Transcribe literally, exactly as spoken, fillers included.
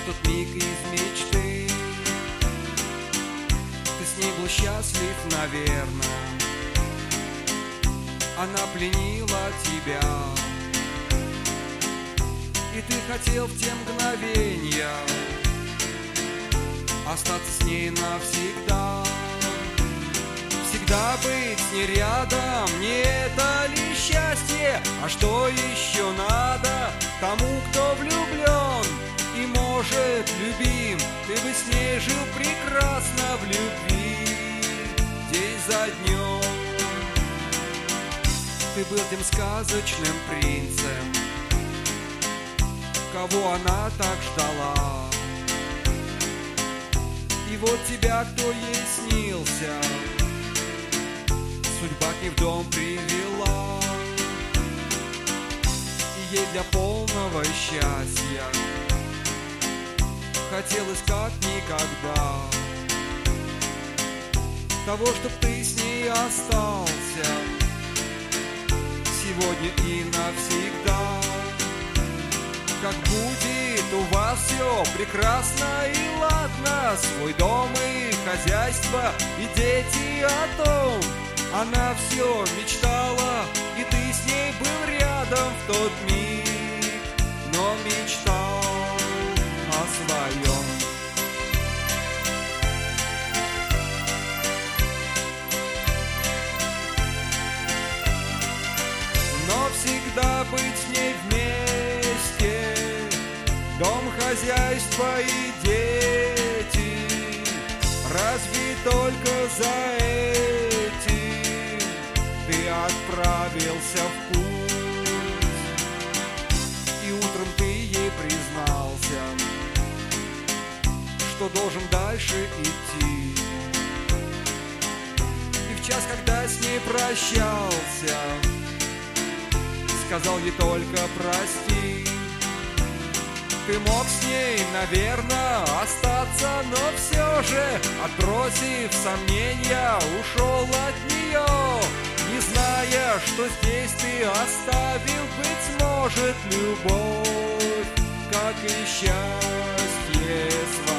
тот миг из мечты. Ты с ней был счастлив, наверное. Она пленила тебя, и ты хотел в те мгновения остаться с ней навсегда. Всегда быть с ней рядом, не это ли счастье? А что еще надо тому, кто влюблен и может любим? Ты бы с ней жил прекрасно в любви день за днем. Ты был тем сказочным принцем, кого она так ждала. И вот тебя, кто ей снился, судьба к ней в дом привела. И ей для полного счастья хотелось как никогда того, чтоб ты с ней остался сегодня и навсегда. Как будет у вас все прекрасно и ладно, свой дом и хозяйство и дети, о том она все мечтала, и ты с ней был рядом в тот миг, но мечтал о своем. Но всегда быть с ней вместе, дом, хозяйство и дети, разве только за этим ты отправился в путь? И утром ты ей признался, что должен дальше идти. И в час, когда с ней прощался, сказал ей только прости. Ты мог с ней, наверное, остаться, но все же, отбросив сомнения, ушел от нее, не зная, что здесь ты оставил, быть может, любовь, как и счастье свое.